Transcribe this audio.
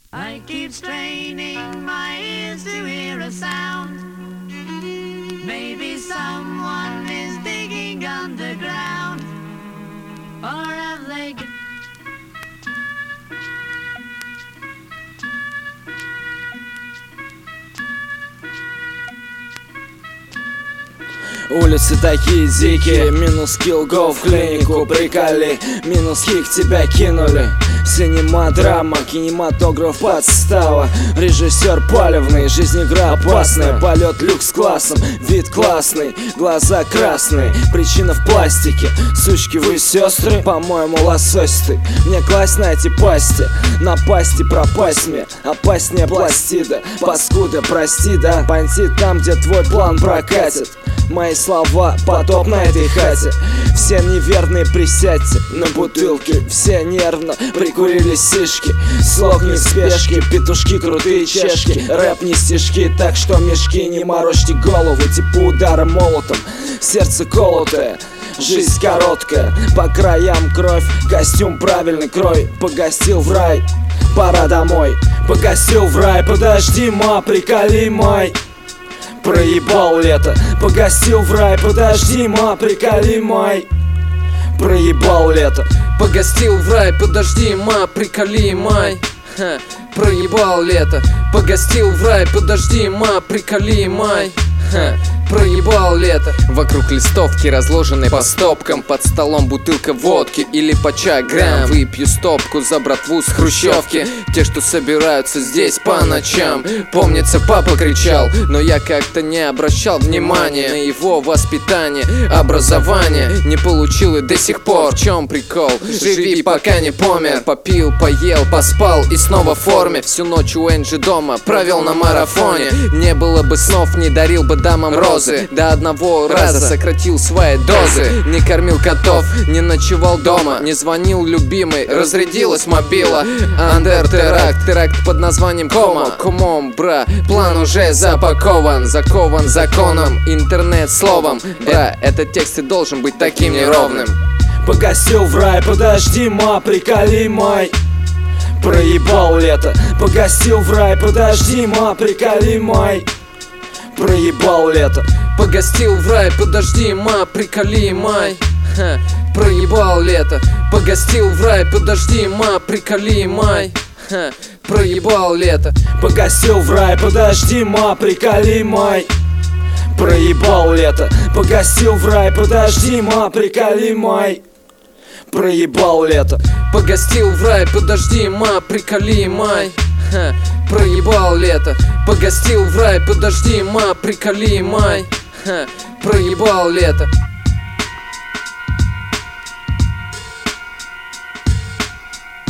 I keep straining my ears to hear a sound. Maybe someone is digging underground. Or have they... Улицы такие дикие, минус килл, го в клинику, приколи, минус хик, тебя кинули. Синема, драма, кинематограф, подстава. Режиссер палевный, жизнь игра опасная. Полет люкс классом, вид классный, глаза красные. Причина в пластике, сучки вы сестры, по-моему лосось ты. Мне класть на эти пасти, напасть и пропасть мне. Опаснее пластида, паскуда, прости, да. Бандит там, где твой план прокатит. Мои слова потоп на этой хате. Все неверные присядьте на бутылке. Все нервно прикурили сишки. Слог не в спешке, петушки крутые чешки. Рэп не стишки, так что мешки. Не морочьте голову, типа удара молотом. Сердце колотое, жизнь короткая. По краям кровь, костюм правильный крой. Погостил в рай, пора домой. Погостил в рай, подожди, ма, приколи, май. Проебал лето, погостил в рай, подожди, ма, приколи, май. Проебал лето, погостил в рай, подожди, ма, приколи, май. Проебал лето, погостил в рай, подожди, ма, приколи, май. Проебал лето. Вокруг листовки, разложенной по стопкам. Под столом бутылка водки или по чаграм. Выпью стопку за братву с хрущевки. Те, что собираются здесь по ночам. Помнится, папа кричал, но я как-то не обращал внимания на его воспитание. Образование не получил и до сих пор. В чем прикол? Живи, пока не помер. Попил, поел, поспал и снова в форме. Всю ночь у Энджи дома провел на марафоне. Не было бы снов, не дарил бы дамам розы. До одного раза сократил свои дозы. Не кормил котов, не ночевал дома. Не звонил любимой, разрядилась мобила. Андер теракт, теракт под названием кома. Комом, бра, план уже запакован. Закован законом, интернет словом. Бра, этот текст и должен быть таким неровным. Погостил в рай, подожди, ма, приколи, май. Проебал лето, погостил в рай, подожди, ма, приколи, май. Проебал лето, погостил в рай, подожди, ма, приколи, май. Проебал лето, погостил в рай, подожди, ма, приколи, май. Проебал лето, погостил в рай, подожди, ма, приколи, май. Проебал лето, погостил в рай, подожди, ма, приколи, май. Проебал лето, погостил в рай, подожди, ма, приколи, май. Проебал лето, погостил в рай, подожди, ма, приколи, май. Проебал лето.